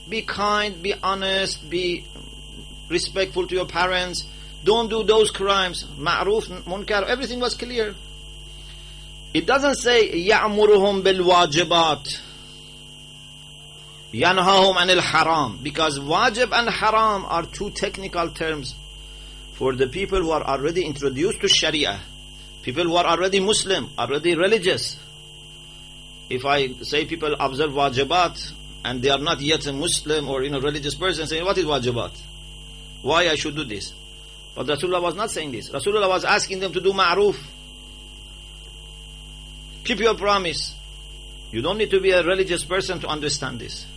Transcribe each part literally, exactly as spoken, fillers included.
be kind, be honest, be respectful to your parents. Don't do those crimes. Ma'ruf, munkar, everything was clear. It doesn't say يَعْمُرُهُمْ بِالْوَاجِبَاتِ يَنْهَاهُمْ عَنِ الْحَرَامِ, because wajib and haram are two technical terms for the people who are already introduced to Sharia, people who are already Muslim, already religious. If I say people observe wajibat and they are not yet a Muslim or, you know, religious person, saying, what is wajibat? Why I should do this? But Rasulullah was not saying this. Rasulullah was asking them to do ma'ruf. Keep your promise. You don't need to be a religious person to understand this.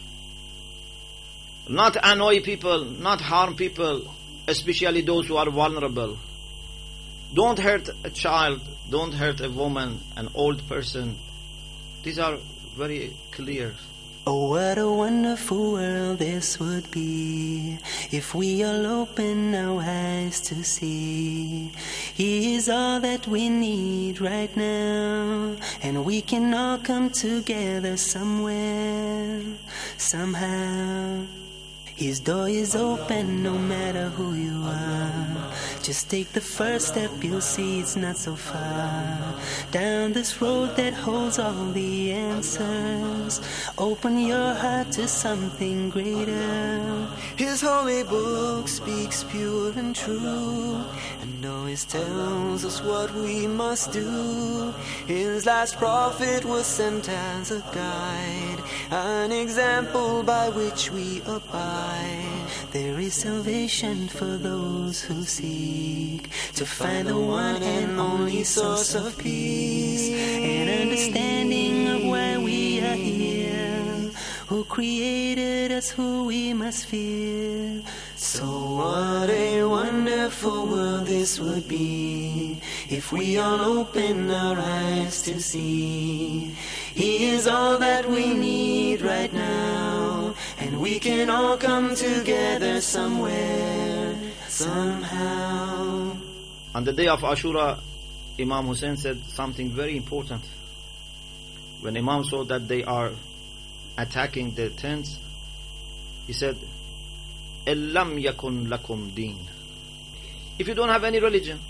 Not annoy people, not harm people, especially those who are vulnerable. Don't hurt a child, don't hurt a woman, an old person. These are very clear. Oh, what a wonderful world this would be if we all open our eyes to see He is all that we need right now, and we can all come together somewhere, somehow. His door is open no matter who you are. Just take the first step, you'll see it's not so far. Down this road that holds all the answers, open your heart to something greater. His holy book speaks pure and true, and always tells us what we must do. His last prophet was sent as a guide, an example by which we abide. There is salvation for those who seek to find the one and only source of peace, and understanding of why we are here, who created us, who we must fear. So what a wonderful world this would be if we all open our eyes to see He is all that we need right now, and we can all come together somewhere, somehow. On the day of Ashura, Imam Hussein said something very important. When Imam saw that they are attacking the tents, he said, "Illam yakun lakum deen." If you don't have any religion,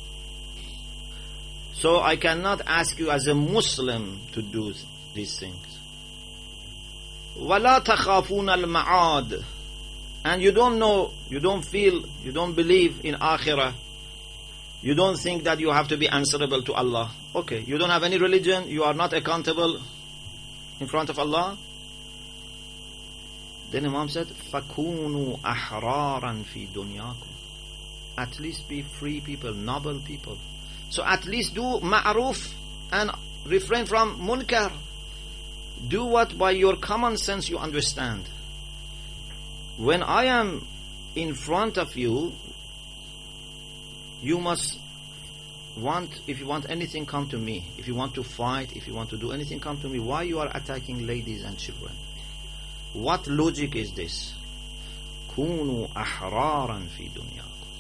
so I cannot ask you as a Muslim to do these things. وَلَا تَخَافُونَ الْمَعَادِ, and you don't know, you don't feel, you don't believe in Akhirah. You don't think that you have to be answerable to Allah. Okay, you don't have any religion, you are not accountable in front of Allah. Then Imam said, فَكُونُوا أَحْرَارًا فِي دُنْيَاكُمْ. At least be free people, noble people. So at least do ma'ruf and refrain from munkar. Do what by your common sense you understand. When I am in front of you, you must want, if you want anything, come to me. If you want to fight, if you want to do anything, come to me. Why you are attacking ladies and children? What logic is this? كُونُوا أَحْرَارًا فِي دُنْيَاكُمْ.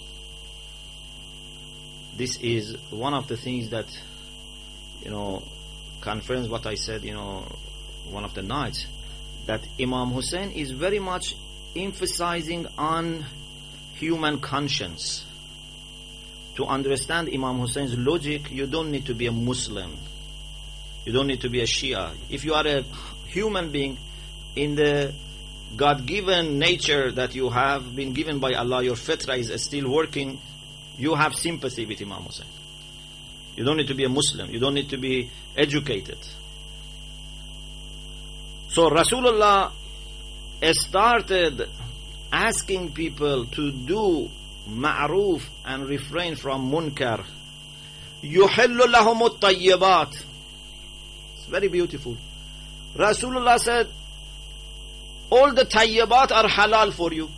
This is one of the things that, you know, confirms what I said, you know, one of the nights, that Imam Hussein is very much emphasizing on human conscience. To understand Imam Hussein's logic, you don't need to be a Muslim. You don't need to be a Shia. If you are a human being, in the God-given nature that you have been given by Allah, your fitra is still working, you have sympathy with Imam Hussein. You don't need to be a Muslim. You don't need to be educated. So Rasulullah started asking people to do ma'ruf and refrain from munkar. يُحِلُّ لَهُمُ الطَّيِّبَاتِ. It's very beautiful. Rasulullah said, all the tayyibat are halal for you.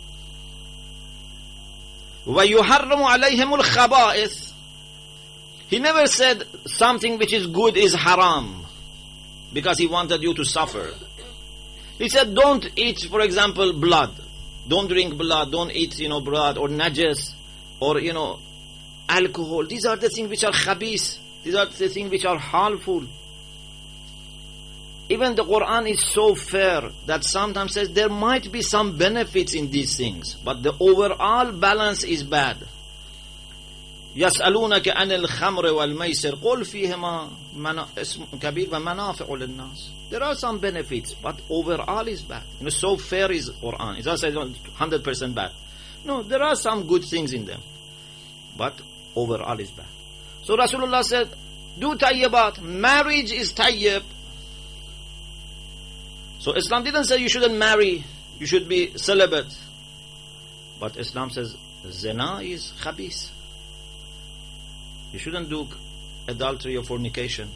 وَيُحَرَّمُ عَلَيْهِمُ الْخَبَائِثِ. He never said something which is good is haram, because he wanted you to suffer. He said, don't eat, for example, blood. Don't drink blood. Don't eat, you know, blood or najas or, you know, alcohol. These are the things which are khabis. These are the things which are harmful. even the Quran is so fair that sometimes says there might be some benefits in these things, but the overall balance is bad. يسألونك عن الخمر والميسر قل فيهما اسم كبير ومنافع للناس. There are some benefits, but overall is bad. You know, so fair is Quran. It's not one hundred percent bad. No, there are some good things in them, but overall is bad. So Rasulullah said, do tayyibat. Marriage is tayyib. So Islam didn't say you shouldn't marry, you should be celibate. But Islam says zina is khabis. You shouldn't do adultery or fornication.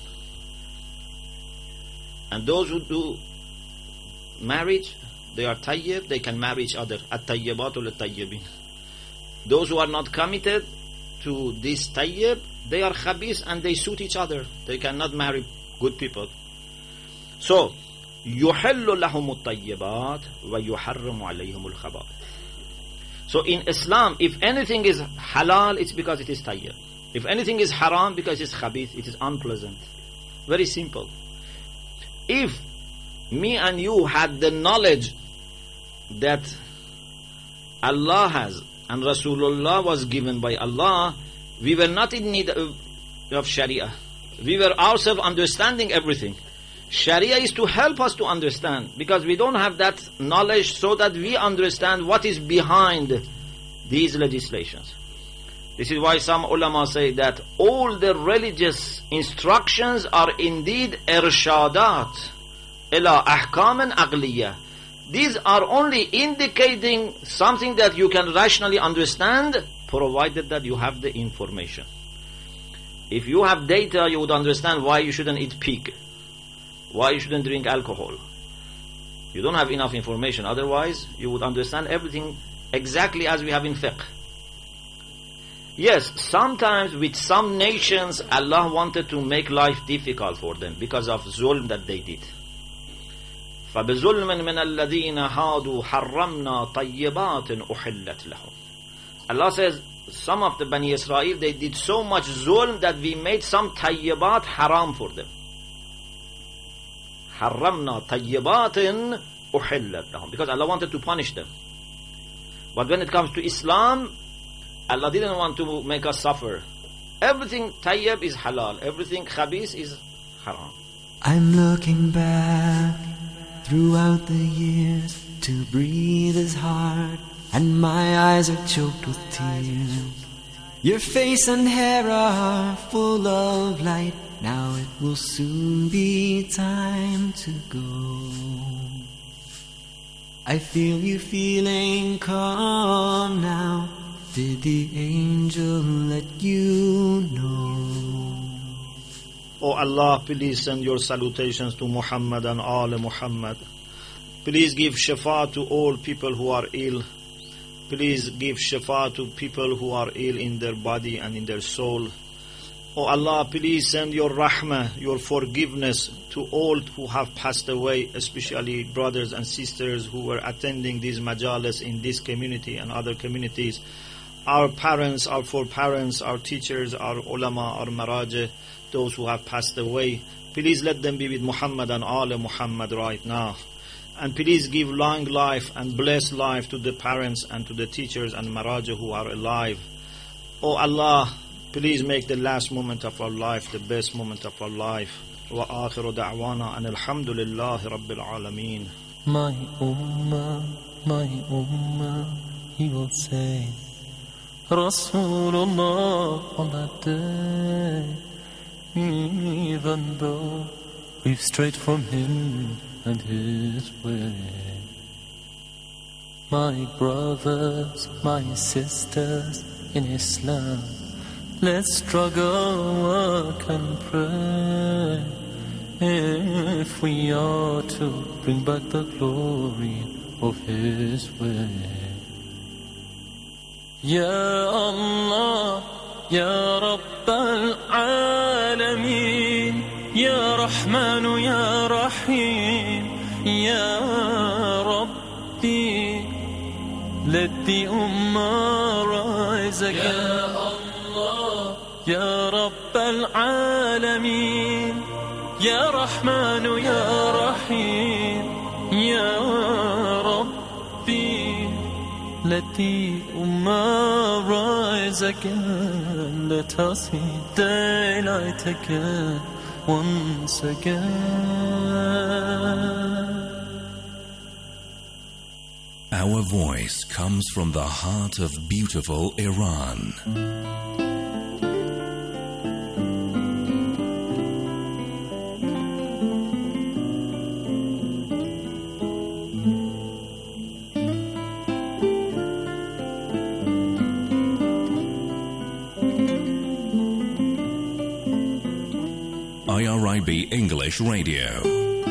And those who do marriage, they are tayyib, they can marry each other. At-tayyibatu lit-tayyibin. Those who are not committed to this tayyib, they are khabis and they suit each other. They cannot marry good people. So, يُحِلُّ لَهُمُ الطَّيِّبَاتِ وَيُحَرِّمُ عَلَيْهِمُ الْخَبَائِثِ. So in Islam, if anything is halal, it's because it is tayyib. If anything is haram, because it's khabith, it is unpleasant. Very simple. If me and you had the knowledge that Allah has and Rasulullah was given by Allah, we were not in need of, of Sharia. We were ourselves understanding everything. Sharia is to help us to understand, because we don't have that knowledge so that we understand what is behind these legislations. This is why some ulama say that all the religious instructions are indeed irshadat ila ahkam aqliya. These are only indicating something that you can rationally understand, provided that you have the information. If you have data, you would understand why you shouldn't eat pig, why you shouldn't drink alcohol. You don't have enough information, otherwise you would understand everything exactly as we have in fiqh. Yes, sometimes with some nations, Allah wanted to make life difficult for them because of zulm that they did. فَبِظُلْمٍ مِنَ الَّذِينَ هَادُوا حَرَّمْنَا طَيِّبَاتٍ أُحِلَّتْ لَهُمْ. Allah says, some of the Bani Israel, they did so much zulm that we made some tayyibat haram for them. حَرَّمْنَا طَيِّبَاتٍ أُحِلَّتْ لَهُمْ. Because Allah wanted to punish them. But when it comes to Islam, Allah didn't want to make us suffer. Everything tayyib is halal. Everything khabis is haram. I'm looking back throughout the years. To breathe is hard and my eyes are choked with tears. Your face and hair are full of light. Now it will soon be time to go. I feel you feeling calm now. Did the angel let you know? Oh Allah, please send your salutations to Muhammad and all Muhammad. Please give shifa to all people who are ill. Please give shifa to people who are ill in their body and in their soul. Oh Allah, please send your rahmah, your forgiveness to all who have passed away, especially brothers and sisters who were attending these majalis in this community and other communities. Our parents, our foreparents, our teachers, our ulama, our marajah, those who have passed away. Please let them be with Muhammad and all Muhammad right now. And please give long life and blessed life to the parents and to the teachers and marajah who are alive. Oh Allah, please make the last moment of our life the best moment of our life. Wa akhiru da'wana and alhamdulillahi rabbil alameen. My ummah, my ummah, he will say, Rasulullah on that day, even though we've strayed from him and his way. My brothers, my sisters in Islam, let's struggle, work and pray, if we are to bring back the glory of his way. Ya Allah, Ya Rabb al-Alameen, Ya Rahman, Ya Rahim, Ya Rabbi, let the Ummah rise again. Ya Allah, Ya Rabb al-Alameen, يا رحمن يا رحيم يا ربي. Let the Ummah rise again, let us see daylight again, once again. Our voice comes from the heart of beautiful Iran. I R I B English Radio.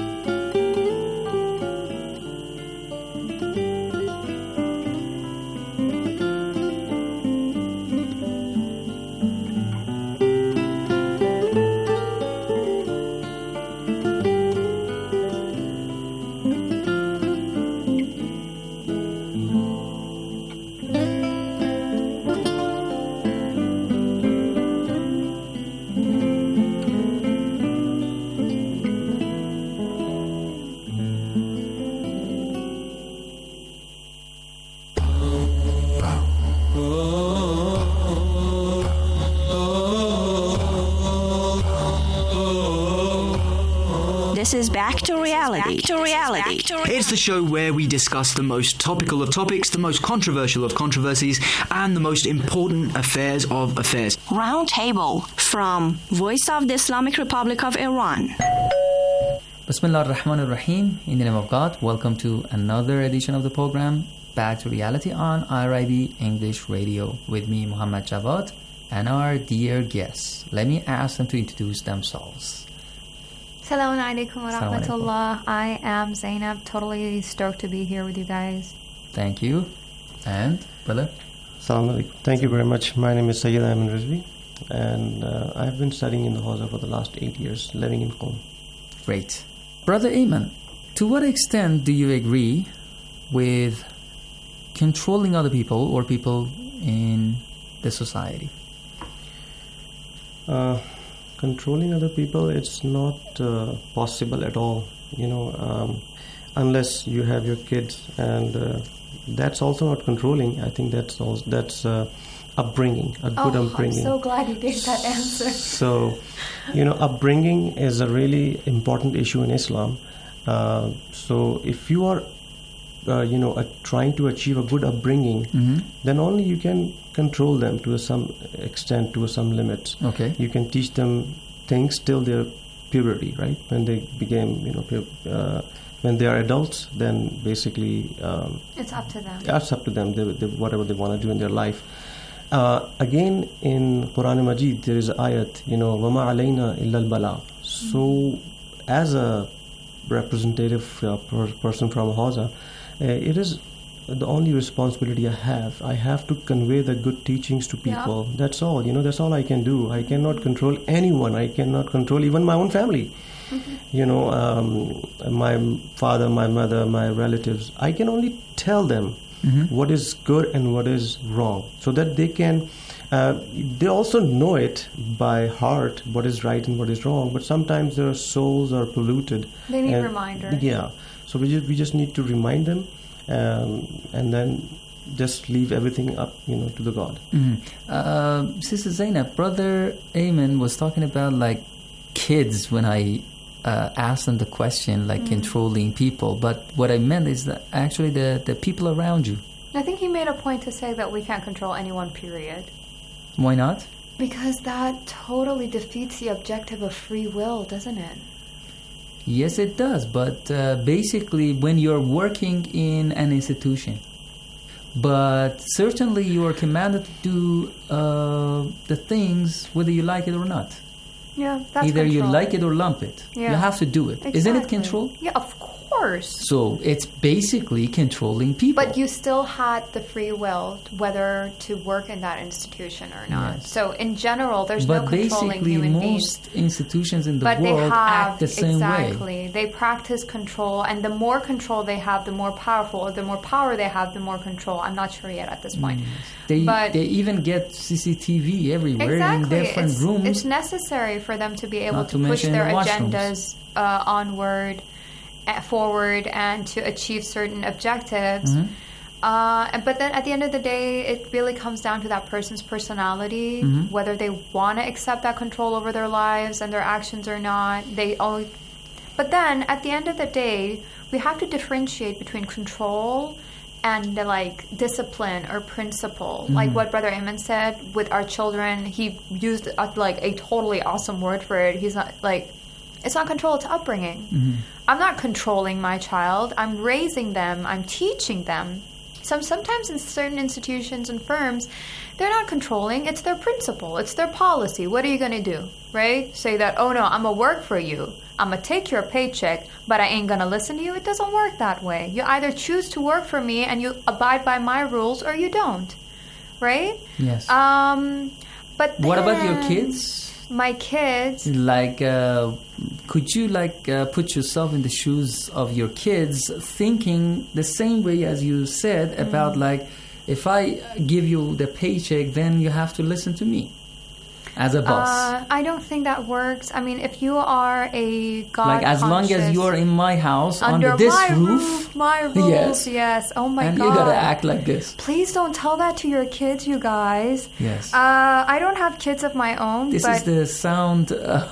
This is Back to Reality. Back to Reality. Back to Reality. It's the show where we discuss the most topical of topics, the most controversial of controversies, and the most important affairs of affairs. Round Table from Voice of the Islamic Republic of Iran. Bismillah ar-Rahman ar-Rahim. In the name of God, welcome to another edition of the program Back to Reality on I R I B English Radio with me, Muhammad Javad, and our dear guests. Let me ask them to introduce themselves. Assalamu alaikum wa rahmatullah. I am Zainab. Totally stoked to be here with you guys. Thank you. And, brother? Assalamu alaikum. Thank you very much. My name is Sayyid Ayman Rizvi, and uh, I have been studying in the Hawza for the last eight years, living in Qom. Great. Brother Ayman, to what extent do you agree with controlling other people or people in the society? Uh, controlling other people, it's not uh, possible at all, you know, um, unless you have your kids, and uh, that's also not controlling. I think that's also, that's uh, upbringing, a good oh, upbringing. I'm so glad you gave that answer. So, you know, upbringing is a really important issue in Islam. Uh, so if you are Uh, you know, uh, trying to achieve a good upbringing, mm-hmm. then only you can control them to a some extent, to a some limits. Okay. You can teach them things till their puberty, right? When they became, you know, pu- uh, when they are adults, then basically um, it's up to them. It's up to them. They, they, whatever they want to do in their life. Uh, again, in Quran Majid, there is ayat, you know, وَمَا عَلَيْنَا إِلَّا الْبَلَاغُ. So, as a representative uh, per- person from Hawza, Uh, it is the only responsibility I have. I have to convey the good teachings to people. Yeah. That's all. You know, that's all I can do. I cannot control anyone. I cannot control even my own family. Mm-hmm. You know, um, my father, my mother, my relatives. I can only tell them mm-hmm. what is good and what is wrong, so that they can. Uh, they also know it by heart, what is right and what is wrong. But sometimes their souls are polluted. They need and, reminders. Yeah. So we just we just need to remind them, um, and then just leave everything up, you know, to the God. Mm-hmm. Uh, Sister Zainab, Brother Ayman was talking about like kids when I uh, asked them the question, like mm-hmm. controlling people. But what I meant is that actually the, the people around you. I think he made a point to say that we can't control anyone, period. Why not? Because that totally defeats the objective of free will, doesn't it? Yes, it does. But uh, basically, when you're working in an institution, but certainly you are commanded to do uh, the things whether you like it or not. Yeah, that's Either control. you like it or lump it. Yeah. You have to do it. Exactly. Isn't it control? Yeah, of course. course. So it's basically controlling people. But you still had the free will whether to work in that institution or not. Yes. So in general, there's but no controlling basically human most beings. institutions in the But they world have, act the same exactly. way. They practice control, and the more control they have, the more powerful, or the more power they have, the more control. I'm not sure yet at this point. Mm. They but they even get C C T V everywhere exactly. in different it's, rooms. It's necessary for them to be able Not to, to push mention their the washrooms. agendas uh, onward, uh, forward, and to achieve certain objectives. Mhm. Uh, but then at the end of the day, it really comes down to that person's personality, Mhm. whether they want to accept that control over their lives and their actions or not. They only, but then at the end of the day, we have to differentiate between control and the, like discipline or principle. Mhm. Like what Brother Ayman said with our children, he used a, like a totally awesome word for it. He's not like, it's not control, it's upbringing. Mhm. I'm not controlling my child. I'm raising them. I'm teaching them. So sometimes in certain institutions and firms, they're not controlling. It's their principle. It's their policy. What are you going to do, right? Say that, oh no, I'm going to work for you. I'm going to take your paycheck, but I ain't going to listen to you. It doesn't work that way. You either choose to work for me and you abide by my rules, or you don't, right? Yes. Um, but What about your then kids? My kids. Like, uh, could you like uh, put yourself in the shoes of your kids, thinking the same way as you said about like, if I give you the paycheck, then you have to listen to me as a boss. Uh, I don't think that works. I mean, if you are a God Like as long as conscious- you are in my house under, under this my roof, my rules, yes, yes. Oh my and God, you gotta act like this. Please don't tell that to your kids, you guys. Yes. Uh, I don't have kids of my own. This but is the sound. Uh,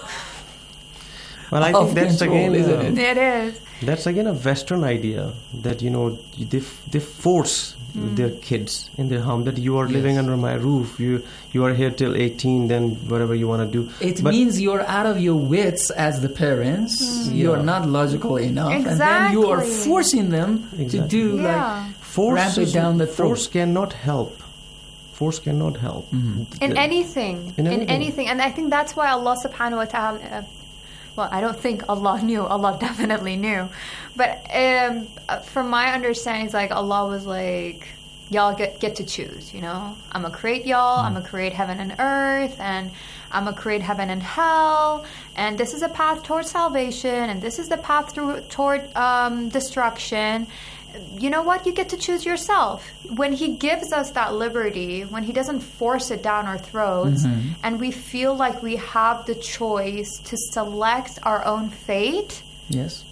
Well, I of think that's control, again isn't uh, it? It is. That's again a Western idea that, you know, they, f- they force Mm. their kids in their home that you are Yes. living under my roof. You you are here till eighteen, then whatever you want to do. It But- means you're out of your wits as the parents. Mm. You're Yeah. not logical enough, and then you are Exactly. forcing them to Exactly. do Yeah. like force ramp it is- down the throat. Force cannot help. Force cannot help. Mhm. In The- anything, In in anything. anything, and I think that's why Allah Subhanahu wa Taala. Uh, well, I don't think Allah knew. Allah definitely knew, but um, uh, from my understanding, it's like Allah was like, y'all get get to choose. You know, I'm gonna create y'all. I'm gonna create heaven and earth, and I'm gonna create heaven and hell. And this is a path toward salvation, and this is the path through toward um, destruction. You know what? You get to choose yourself. When he gives us that liberty, when he doesn't force it down our throats, Mhm. and we feel like we have the choice to select our own fate, Yes.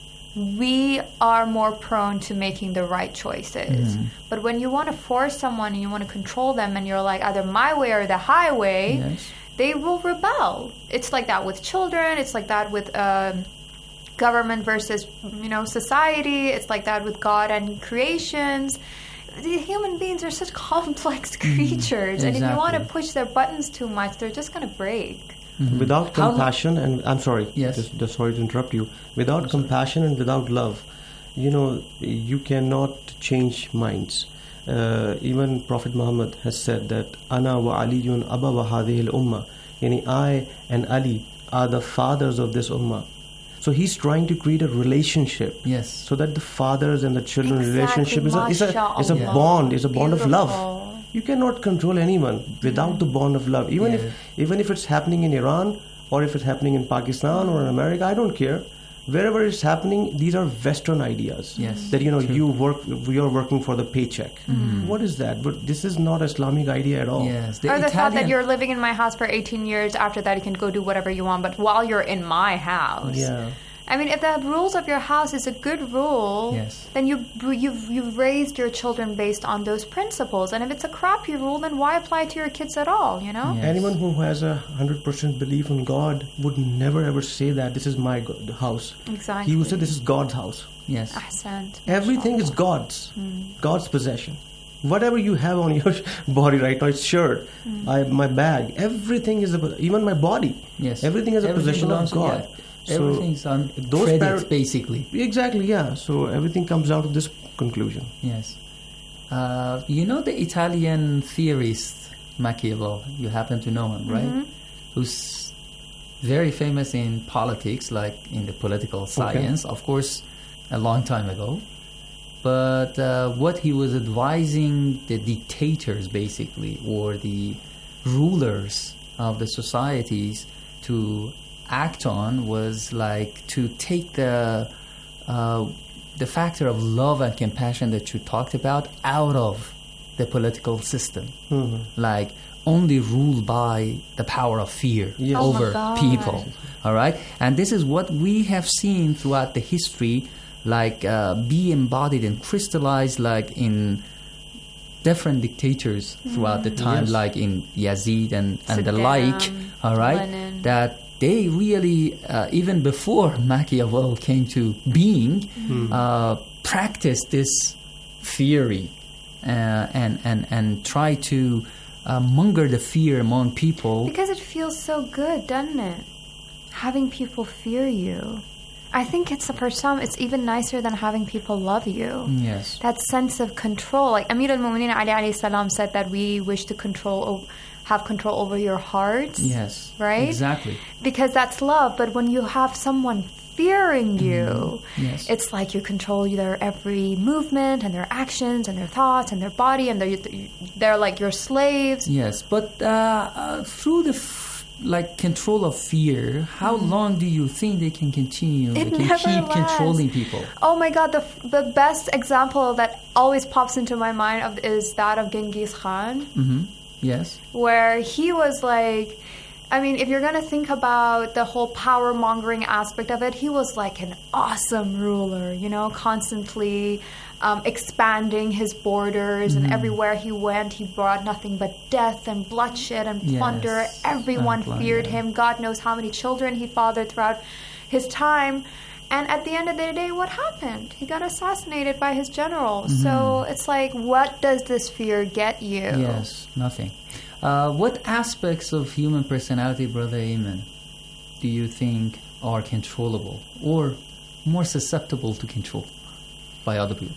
we are more prone to making the right choices. Mhm. But when you want to force someone and you want to control them, and you're like either my way or the highway, Yes. they will rebel. It's like that with children. It's like that with um, government versus, you know, society. It's like that with God and creations. The human beings are such complex creatures, and if you want to exactly. push their buttons too much, they're just going to break. Mhm. Without How- compassion, and I'm sorry, Yes. just, just sorry to interrupt you. Without compassion and without love, you know, you cannot change minds. Uh, even Prophet Muhammad has said that Ana wa Aliyun Aba wa hadhihi al-Ummah. Yani I and Ali are the fathers of this Ummah. So he's trying to create a relationship. Yes. So that the fathers and the children Exactly, relationship is a is a is a mashallah. bond, is a bond of love. Beautiful. You cannot control anyone without the bond of love. Even Yeah. if even if it's happening in Iran or if it's happening in Pakistan or in America, I don't care. Wherever it's happening, these are Western ideas. Yes. That you know True. you work, we are working for the paycheck. Mhm. What is that? But this is not Islamic idea at all. Yes. The or the thought that Italian- you're living in my house for eighteen years, after that you can go do whatever you want, but while you're in my house. Yeah. I mean, if the rules of your house is a good rule, Yes. then you you've you've raised your children based on those principles. And if it's a crappy rule, then why apply it to your kids at all? You know? Yes. Anyone who has a hundred percent belief in God would never ever say that this is my go- house. Exactly. He would say this is God's house. Yes. Ahsant. Everything is God's, God's possession. Whatever you have on your body right now, it's shirt, I, my bag, everything is a, even my body. Yes. Everything is a Everything possession of belongs to- God. yeah. So Everything's on those credit, par- basically. Exactly, yeah. So everything comes out of this conclusion. Yes. Uh, you know the Italian theorist Machiavelli? You happen to know him, right? Mhm. Who's very famous in politics, like in the political science. Of course, a long time ago. But uh, what he was advising the dictators, basically, or the rulers of the societies to act on was like to take the uh, the factor of love and compassion that you talked about out of the political system. Mm-hmm. Like only rule by the power of fear yes. over oh people. All right? And this is what we have seen throughout the history, like uh, be embodied and crystallized like in different dictators throughout mm. the time, yes. like in Yazid and, and the like, all right? Lenin. That they really, uh, even before Machiavelli came to being, mm. uh, practiced this theory uh, and, and, and try to uh, monger the fear among people. Because it feels so good, doesn't it? Having people fear you. I think it's for some, it's even nicer than having people love you. Yes. That sense of control. Like Amir al-Mu'mineen Ali alayhi salam said that we wish to control, have control over your hearts. Yes. Right? Exactly. Because that's love. But when you have someone fearing you, mm. yes. it's like you control their every movement and their actions and their thoughts and their body, and they're, they're like your slaves. Yes. But uh, uh, through the F- like control of fear, how mm. long do you think they can continue? It they can never keep lasts. controlling people. Oh my God, the the best example that always pops into my mind of is that of Genghis Khan. Mm-hmm. Yes. Where he was like, I mean, if you're going to think about the whole power mongering aspect of it, he was like an awesome ruler, you know, constantly Um, expanding his borders, mm. and everywhere he went, he brought nothing but death and bloodshed and plunder. Yes. Everyone and feared him. God knows how many children he fathered throughout his time. And at the end of the day, what happened? He got assassinated by his general. Mm-hmm. So it's like, what does this fear get you? Yes, nothing. Uh, what aspects of human personality, Brother Ayman, do you think are controllable or more susceptible to control by other people?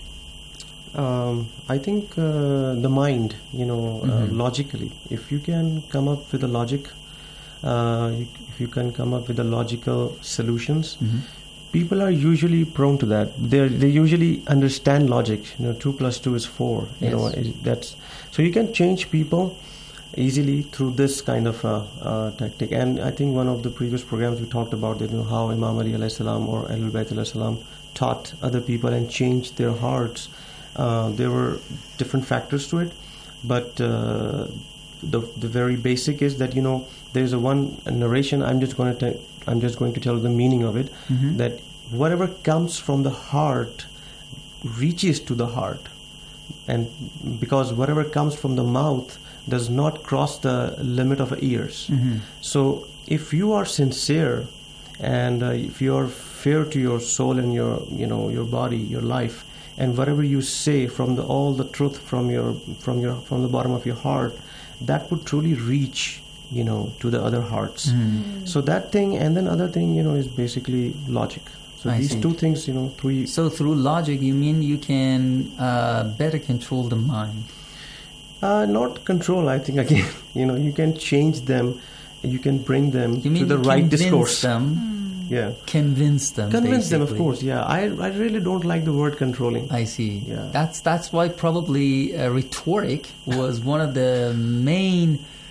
Um, I think uh, the mind, you know, mm-hmm. uh, logically, if you can come up with a logic, uh, you, if you can come up with the logical solutions, mm-hmm. people are usually prone to that. They they usually understand logic. You know, two plus two is four. You yes. know, it, that's so you can change people easily through this kind of uh, uh, tactic. And I think one of the previous programs we talked about, you know, how Imam Ali alayhi salam or Ahlul Bayt alayhi salam taught other people and changed their hearts. Uh, there were different factors to it, but uh, the the very basic is that, you know, there's a one a narration. I'm just going to I'm just going to tell the meaning of it. Mm-hmm. That whatever comes from the heart reaches to the heart, and because whatever comes from the mouth does not cross the limit of ears. Mm-hmm. So if you are sincere, and uh, if you are fair to your soul and your, you know, your body, your life, and whatever you say from the all the truth from your from your from the bottom of your heart, that would truly reach, you know, to the other hearts. Mm. So that thing, and then other thing, you know, is basically logic. So I these see. two things, you know, three. So through logic, you mean you can uh, better control the mind? Uh, not control. I think again, you know, you can change them. You can bring them you mean to the you right convince discourse. Them? Mm. Yeah. Convince them. Convince basically. them, of course. Yeah, I I really don't like the word controlling. I see. Yeah. That's that's why probably uh, rhetoric was one of the main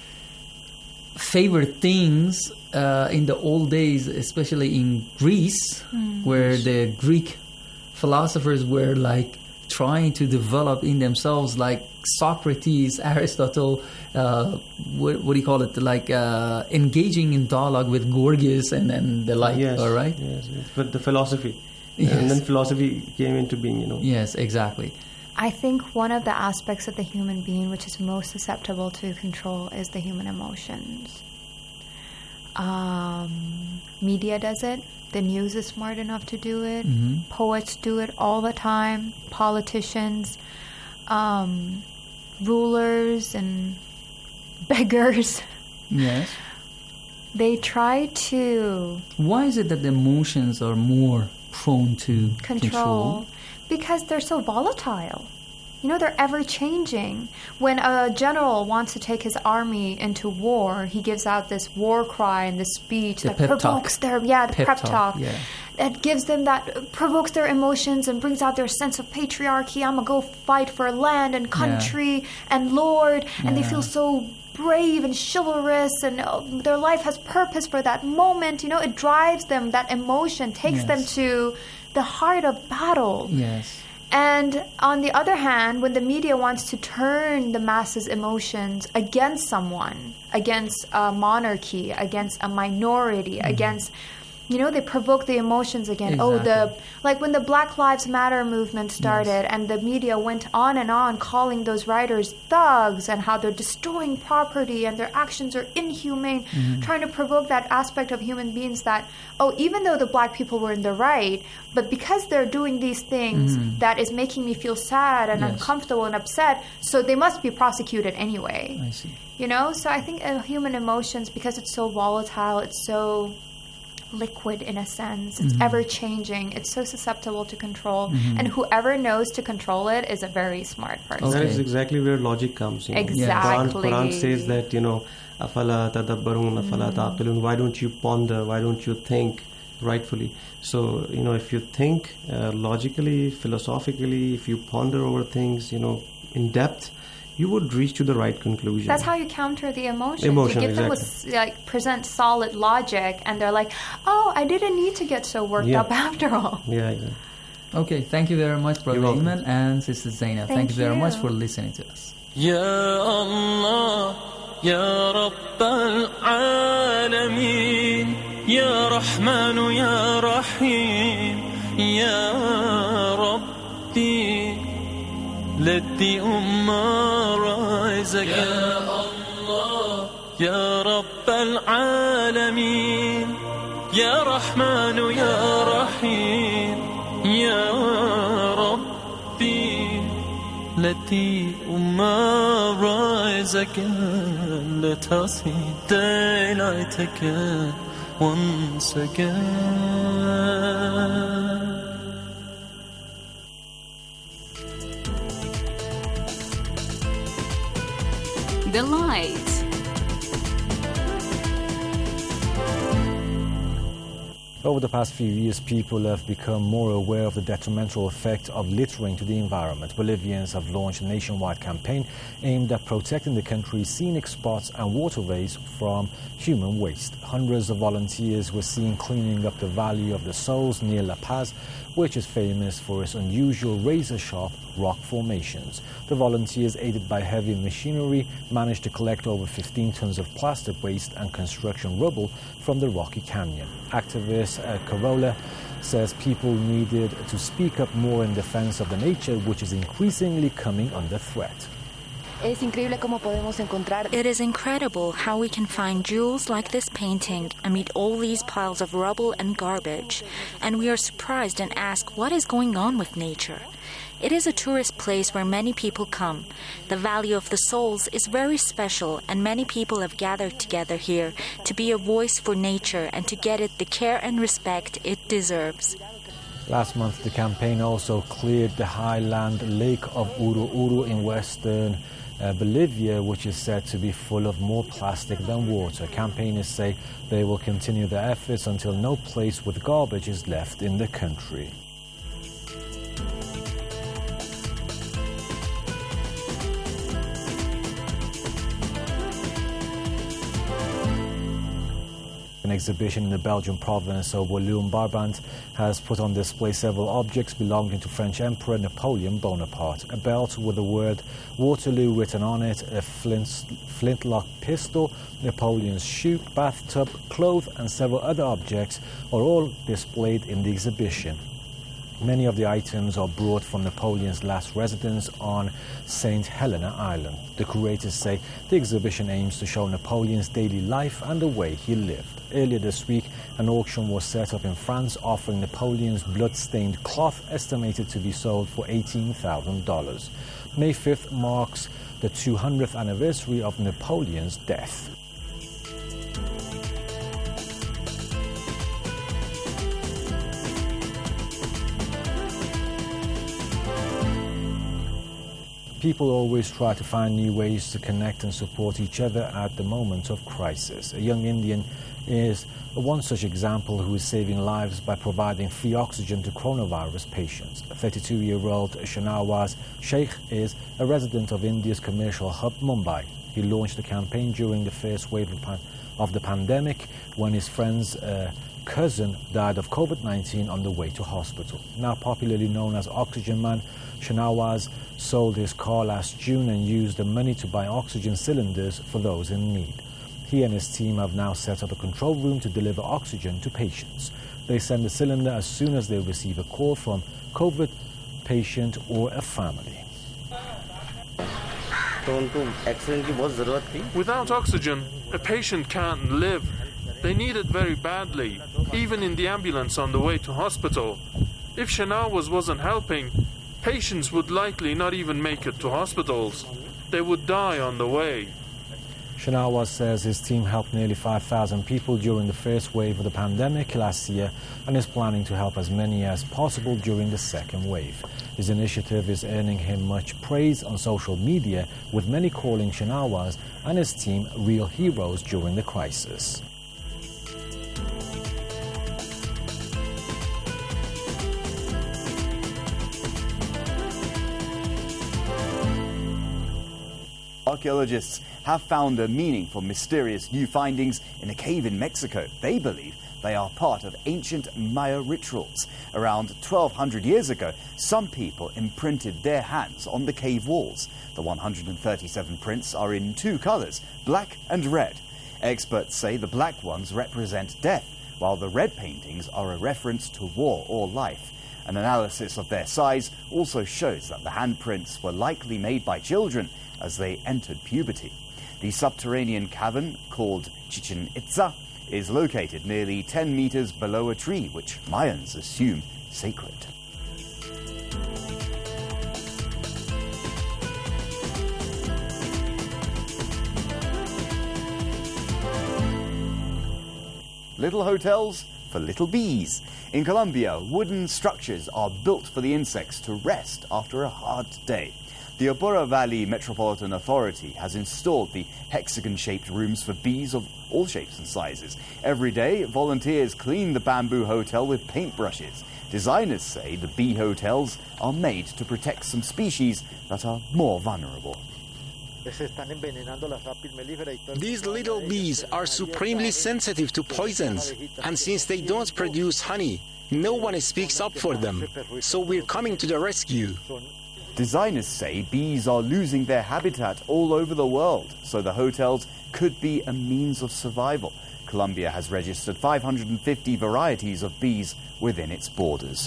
favorite things uh, in the old days, especially in Greece, mm. where the Greek philosophers were like trying to develop in themselves, like Socrates, Aristotle, uh, what, what do you call it? Like uh, engaging in dialogue with Gorgias and, and the like. Yes, all right. Yes, yes. But the philosophy, yes. and then philosophy came into being. You know. Yes, exactly. I think one of the aspects of the human being which is most susceptible to control is the human emotions. Um, media does it. The news is smart enough to do it. Mm-hmm. Poets do it all the time. Politicians, um, rulers, and beggars. Yes. They try to... Why is it that the emotions are more prone to control? Control. Because they're so volatile. You know, they're ever changing. When a general wants to take his army into war, he gives out this war cry and this speech The that pep provokes talk. their yeah, the Pep prep talk, talk. yeah. That gives them that provokes their emotions and brings out their sense of patriarchy. I'm gonna go fight for land and country and Lord, and they Yeah. feel so brave and chivalrous, and uh, their life has purpose for that moment. You know, it drives them. That emotion takes Yes. them to the heart of battle. Yes. And on the other hand, when the media wants to turn the masses' emotions against someone, against a monarchy, against a minority, Mm-hmm. against, you know, they provoke the emotions again. Oh, the Exactly. like when the Black Lives Matter movement started, and the media went on and on calling those writers thugs and how they're destroying property and their actions are inhumane, Mm-hmm. trying to provoke that aspect of human beings that, oh, even though the black people were in the right, but because they're doing these things, that is making me feel sad and Yes. uncomfortable and upset, so they must be prosecuted anyway. I see. You know, so I think uh, human emotions, because it's so volatile, it's so liquid in a sense, it's Mm-hmm. ever changing, it's so susceptible to control, and whoever knows to control it is a very smart person. That Okay. is exactly where logic comes in. Exactly. Quran, Quran says that, you know, afala tadabbarun, afala taqilun. Why don't you ponder? Why don't you think rightfully? So, you know, if you think uh, logically, philosophically, if you ponder over things, you know, in depth, you would reach to the right conclusion. That's how you counter the emotions. Emotion, you give them with like present solid logic, and they're like, "Oh, I didn't need to get so worked Yeah. up after all." Yeah, yeah. Okay, thank you very much, Brother welcome. Iman and Sister Zainab. Thank, Thank you very you. much for listening to us. يا الله يا رب العالمين يا رحمن يا رحيم يا ربي let the ummah rise again يا الله يا رب العالمين يا رحمن يا رحيم يا ربي let the ummah rise again. Let us see daylight again, once again. The Light. Over the past few years, people have become more aware of the detrimental effect of littering to the environment. Bolivians have launched a nationwide campaign aimed at protecting the country's scenic spots and waterways from human waste. Hundreds of volunteers were seen cleaning up the Valley of the Souls near La Paz, which is famous for its unusual razor-sharp rock formations. The volunteers, aided by heavy machinery, managed to collect over fifteen tons of plastic waste and construction rubble from the rocky canyon. Activist uh, Carola says people needed to speak up more in defense of the nature, which is increasingly coming under threat. It is incredible how we can find jewels like this painting amid all these piles of rubble and garbage, and we are surprised and ask what is going on with nature. It is a tourist place where many people come. The Valley of the Souls is very special, and many people have gathered together here to be a voice for nature and to get it the care and respect it deserves. Last month, the campaign also cleared the highland lake of Uru Uru in western uh, Bolivia, which is said to be full of more plastic than water. Campaigners say they will continue their efforts until no place with garbage is left in the country. An exhibition in the Belgian province of Walloon-Brabant has put on display several objects belonging to French Emperor Napoleon Bonaparte. A belt with the word Waterloo written on it, a flint, flintlock pistol, Napoleon's shoe, bathtub, clothes and several other objects are all displayed in the exhibition. Many of the items are brought from Napoleon's last residence on Saint Helena Island. The curators say the exhibition aims to show Napoleon's daily life and the way he lived. Earlier this week, an auction was set up in France offering Napoleon's blood-stained cloth estimated to be sold for eighteen thousand dollars. May fifth marks the two hundredth anniversary of Napoleon's death. People always try to find new ways to connect and support each other at the moment of crisis. A young Indian is one such example who is saving lives by providing free oxygen to coronavirus patients. thirty-two-year-old Shanawaz Sheikh is a resident of India's commercial hub, Mumbai. He launched the campaign during the first wave of, pan- of the pandemic when his friend's uh, cousin died of COVID nineteen on the way to hospital. Now popularly known as Oxygen Man, Shanawaz sold his car last June and used the money to buy oxygen cylinders for those in need. He and his team have now set up a control room to deliver oxygen to patients. They send the cylinder as soon as they receive a call from COVID patient or a family. Without oxygen, a patient can't live. They need it very badly, even in the ambulance on the way to hospital. If Shanawaz wasn't helping, patients would likely not even make it to hospitals. They would die on the way. Shanawaz says his team helped nearly five thousand people during the first wave of the pandemic last year and is planning to help as many as possible during the second wave. His initiative is earning him much praise on social media, with many calling Shanawaz and his team real heroes during the crisis. Archaeologists have found a meaning for mysterious new findings in a cave in Mexico. They believe they are part of ancient Maya rituals. Around twelve hundred years ago, some people imprinted their hands on the cave walls. The one hundred thirty-seven prints are in two colors, black and red. Experts say the black ones represent death, while the red paintings are a reference to war or life. An analysis of their size also shows that the handprints were likely made by children as they entered puberty. The subterranean cavern, called Chichen Itza, is located nearly ten meters below a tree, which Mayans assume sacred. Little hotels for little bees. In Colombia, wooden structures are built for the insects to rest after a hard day. The Apura Valley Metropolitan Authority has installed the hexagon-shaped rooms for bees of all shapes and sizes. Every day, volunteers clean the bamboo hotel with paintbrushes. Designers say the bee hotels are made to protect some species that are more vulnerable. These little bees are supremely sensitive to poisons, and since they don't produce honey, no one speaks up for them. So we're coming to the rescue. Designers say bees are losing their habitat all over the world, so the hotels could be a means of survival. Colombia has registered five hundred fifty varieties of bees within its borders.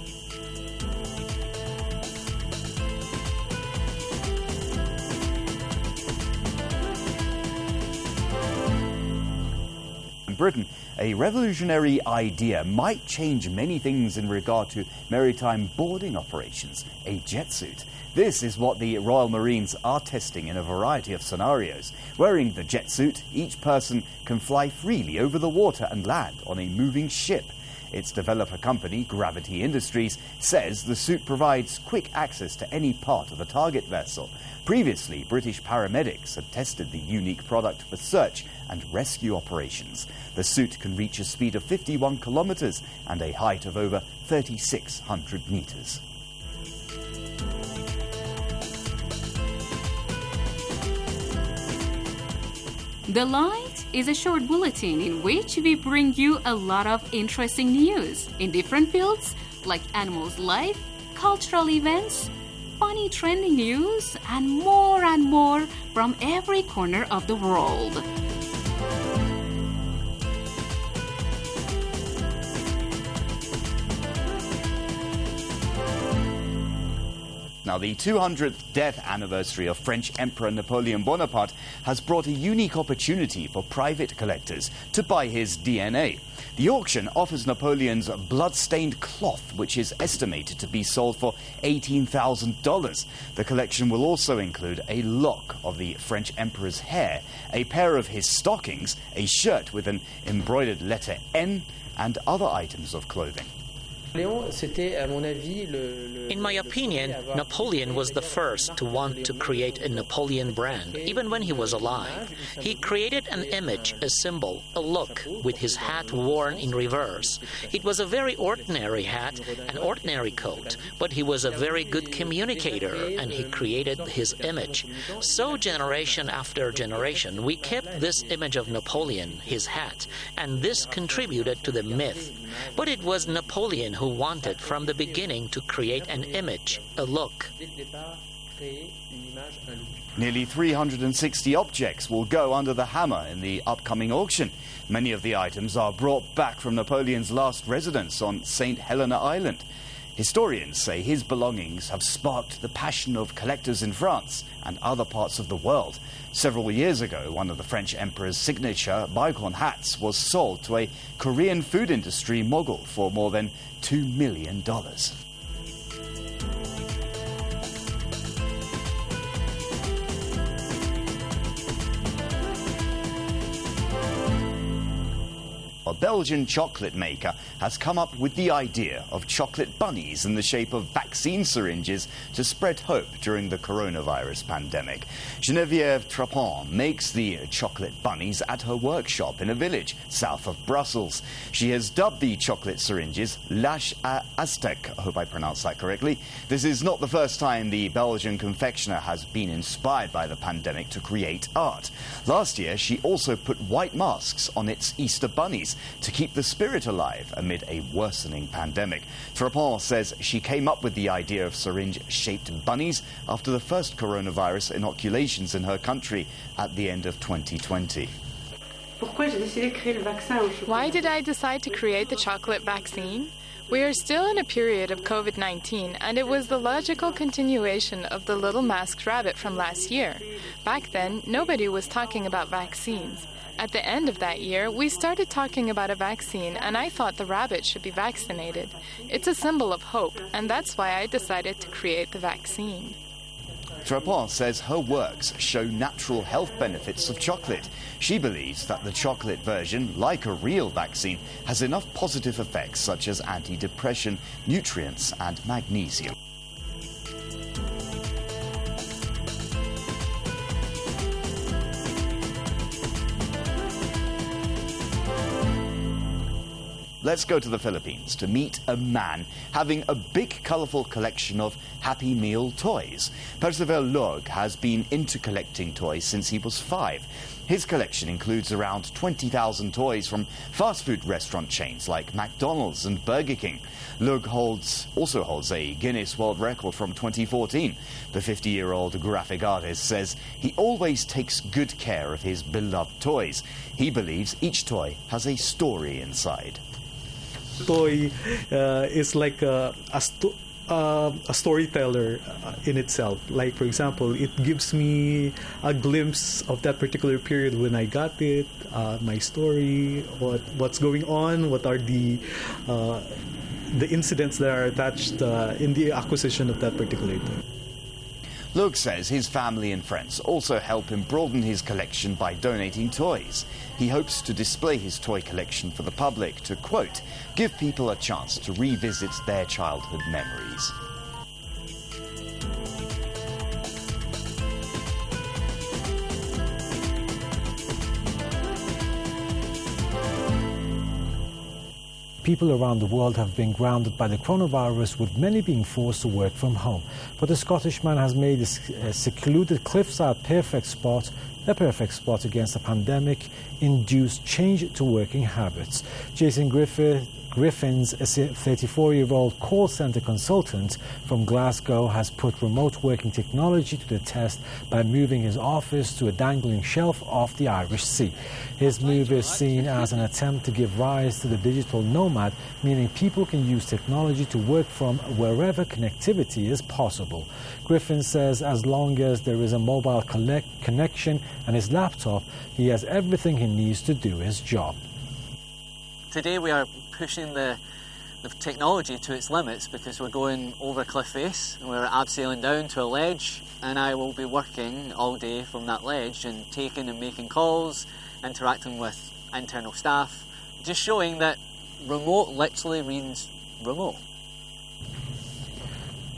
In Britain, a revolutionary idea might change many things in regard to maritime boarding operations, a jet suit. This is what the Royal Marines are testing in a variety of scenarios. Wearing the jet suit, each person can fly freely over the water and land on a moving ship. Its developer company, Gravity Industries, says the suit provides quick access to any part of a target vessel. Previously, British paramedics had tested the unique product for search and rescue operations. The suit can reach a speed of fifty-one kilometers and a height of over thirty-six hundred meters. The Light is a short bulletin in which we bring you a lot of interesting news in different fields like animals' life, cultural events, funny trending news, and more and more from every corner of the world. Now, the two hundredth death anniversary of French Emperor Napoleon Bonaparte has brought a unique opportunity for private collectors to buy his D N A. The auction offers Napoleon's blood-stained cloth, which is estimated to be sold for eighteen thousand dollars. The collection will also include a lock of the French emperor's hair, a pair of his stockings, a shirt with an embroidered letter N, and other items of clothing. In my opinion, Napoleon was the first to want to create a Napoleon brand, even when he was alive. He created an image, a symbol, a look, with his hat worn in reverse. It was a very ordinary hat, an ordinary coat, but he was a very good communicator, and he created his image. So generation after generation, we kept this image of Napoleon, his hat, and this contributed to the myth. But it was Napoleon who wanted from the beginning to create an image, a look. Nearly three hundred sixty objects will go under the hammer in the upcoming auction. Many of the items are brought back from Napoleon's last residence on Saint Helena Island. Historians say his belongings have sparked the passion of collectors in France and other parts of the world. Several years ago, one of the French emperor's signature bygone hats was sold to a Korean food industry mogul for more than two million dollars. A Belgian chocolate maker has come up with the idea of chocolate bunnies in the shape of vaccine syringes to spread hope during the coronavirus pandemic. Geneviève Trapon makes the chocolate bunnies at her workshop in a village south of Brussels. She has dubbed the chocolate syringes Lâche à Aztec. I hope I pronounced that correctly. This is not the first time the Belgian confectioner has been inspired by the pandemic to create art. Last year, she also put white masks on its Easter bunnies to keep the spirit alive amid a worsening pandemic. Trapon says she came up with the idea of syringe-shaped bunnies after the first coronavirus inoculations in her country at the end of twenty twenty. Why did I decide to create the chocolate vaccine? We are still in a period of COVID nineteen, and it was the logical continuation of the little masked rabbit from last year. Back then, nobody was talking about vaccines. At the end of that year, we started talking about a vaccine, and I thought the rabbit should be vaccinated. It's a symbol of hope, and that's why I decided to create the vaccine. Trapon says her works show natural health benefits of chocolate. She believes that the chocolate version, like a real vaccine, has enough positive effects such as anti-depression, nutrients, and magnesium. Let's go to the Philippines to meet a man having a big, colourful collection of Happy Meal toys. Percival Log has been into collecting toys since he was five. His collection includes around twenty thousand toys from fast food restaurant chains like McDonald's and Burger King. Lug holds, also holds a Guinness World Record from twenty fourteen. The fifty-year-old graphic artist says he always takes good care of his beloved toys. He believes each toy has a story inside. Toy uh, is like a, a, sto- uh, a storyteller uh, in itself. Like, for example, it gives me a glimpse of that particular period when I got it, uh, my story, what what's going on, what are the uh, the incidents that are attached uh, in the acquisition of that particular toy. Luke says his family and friends also help him broaden his collection by donating toys. He hopes to display his toy collection for the public to, quote, give people a chance to revisit their childhood memories. People around the world have been grounded by the coronavirus, with many being forced to work from home. But the Scottish man has made a secluded cliffside perfect spot, the perfect spot against a pandemic-induced change to working habits. Jason Griffith, Griffins, a thirty-four-year-old call centre consultant from Glasgow, has put remote working technology to the test by moving his office to a dangling shelf off the Irish Sea. His move is seen as an attempt to give rise to the digital nomad, meaning people can use technology to work from wherever connectivity is possible. Griffin says as long as there is a mobile collect- connection and his laptop, he has everything he needs to do his job. Today we are pushing the, the technology to its limits because we're going over a cliff face and we're abseiling down to a ledge, and I will be working all day from that ledge and taking and making calls, interacting with internal staff, just showing that remote literally means remote.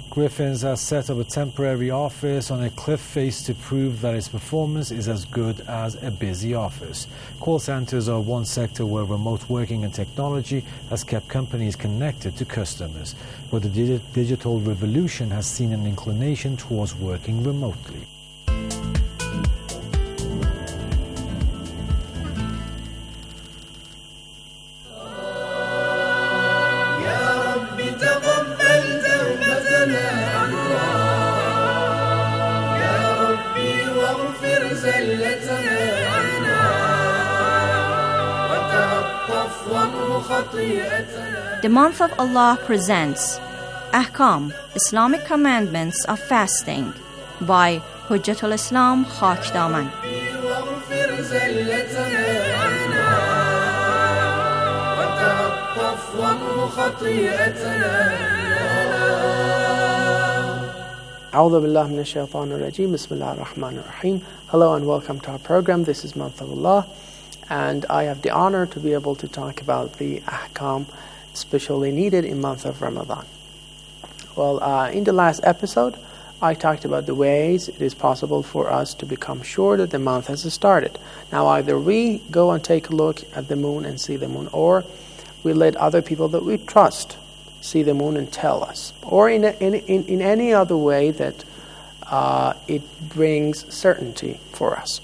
Griffins has set up a temporary office on a cliff face to prove that its performance is as good as a busy office. Call centers are one sector where remote working and technology has kept companies connected to customers, but the digi- digital revolution has seen an inclination towards working remotely. The month of Allah presents Ahkam, Islamic Commandments of Fasting by Hujjatul Islam Khakdaman. A'udhu billahi minash shaitanir rajeem. Bismillahir rahmanir rahim. Hello and welcome to our program. This is Month of Allah, and I have the honor to be able to talk about the ahkam especially needed in month of Ramadan. Well, uh, in the last episode, I talked about the ways it is possible for us to become sure that the month has started. Now, either we go and take a look at the moon and see the moon, or we let other people that we trust see the moon and tell us, or in, a, in, in, in any other way that uh, it brings certainty for us.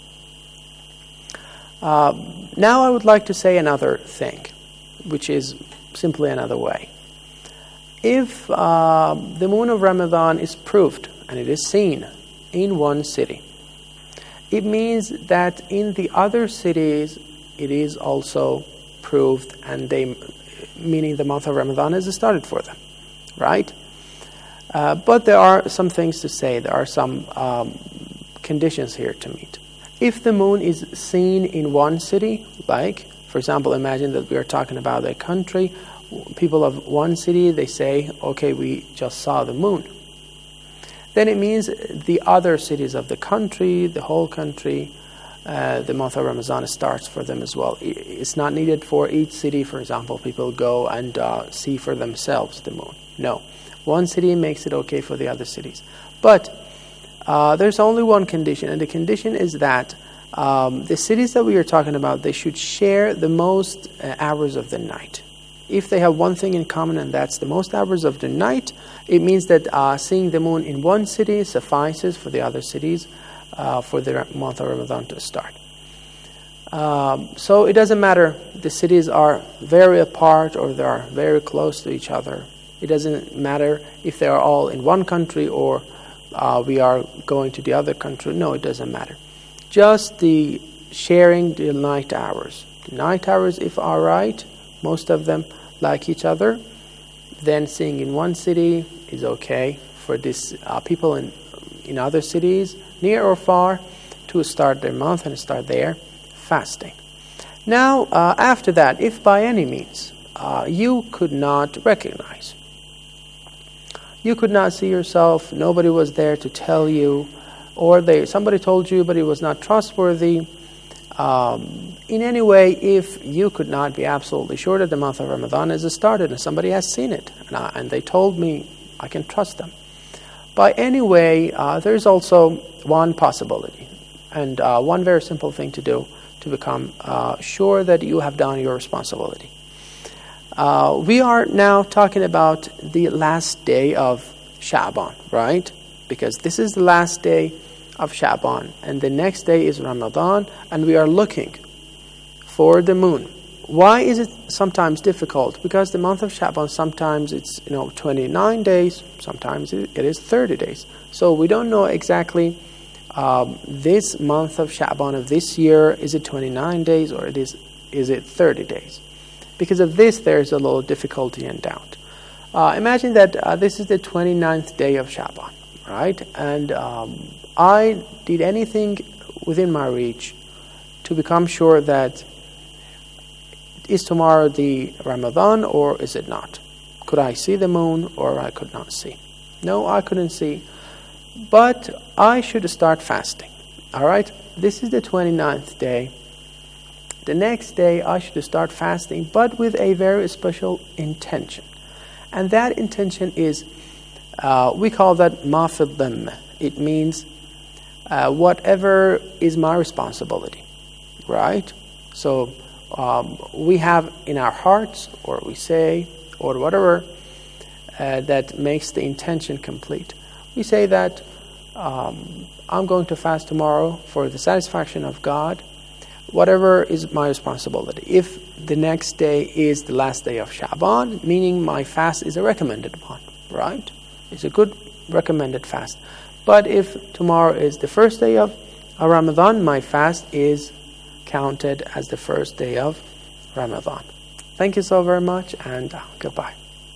Uh, now I would like to say another thing, which is simply another way. If uh, the moon of Ramadan is proved and it is seen in one city, it means that in the other cities it is also proved, and they, meaning the month of Ramadan has started for them, right? Uh, but there are some things to say. There are some um, conditions here to meet. If the moon is seen in one city, like, for example, imagine that we are talking about a country, people of one city, they say, okay, we just saw the moon. Then it means the other cities of the country, the whole country, uh, the month of Ramadan starts for them as well. It's not needed for each city, for example, people go and uh, see for themselves the moon. No. One city makes it okay for the other cities. But uh, there's only one condition, and the condition is that um, the cities that we are talking about, they should share the most uh, hours of the night. If they have one thing in common, and that's the most hours of the night, it means that uh, seeing the moon in one city suffices for the other cities uh, for the month of Ramadan to start. Um, so it doesn't matter, the cities are very apart or they are very close to each other. It doesn't matter if they are all in one country or uh, we are going to the other country. No, it doesn't matter. Just the sharing the night hours. The night hours, if are right, most of them like each other, then seeing in one city is okay for this uh, people in in other cities, near or far, to start their month and start their fasting. Now, uh, after that, if by any means uh, you could not recognize, you could not see yourself, nobody was there to tell you, or they somebody told you but it was not trustworthy, um, in any way, if you could not be absolutely sure that the month of Ramadan has started and somebody has seen it, and, I, and they told me I can trust them. By any way, uh, there's also one possibility, and uh, one very simple thing to do to become uh, sure that you have done your responsibility. Uh, we are now talking about the last day of Sha'ban, right? Because this is the last day of Sha'ban, and the next day is Ramadan, and we are looking for the moon. Why is it sometimes difficult? Because the month of Sha'ban, sometimes it's you know twenty-nine days, sometimes it is thirty days. So we don't know exactly um, this month of Sha'ban of this year, is it twenty-nine days or it is is it thirty days? Because of this, there's a little difficulty and doubt. Uh, imagine that uh, this is the twenty-ninth day of Sha'ban, right? And um, I did anything within my reach to become sure that is tomorrow the Ramadan or is it not? Could I see the moon or I could not see? No, I couldn't see. But I should start fasting. All right? This is the twenty-ninth day. The next day I should start fasting, but with a very special intention. And that intention is Uh, we call that ma fi dhimmah. It means uh, whatever is my responsibility, right? So um, we have in our hearts, or we say, or whatever, uh, that makes the intention complete. We say that um, I'm going to fast tomorrow for the satisfaction of God, whatever is my responsibility. If the next day is the last day of Sha'ban, meaning my fast is a recommended one, right? It's a good recommended fast. But if tomorrow is the first day of Ramadan, my fast is counted as the first day of Ramadan. Thank you so very much, and uh, goodbye.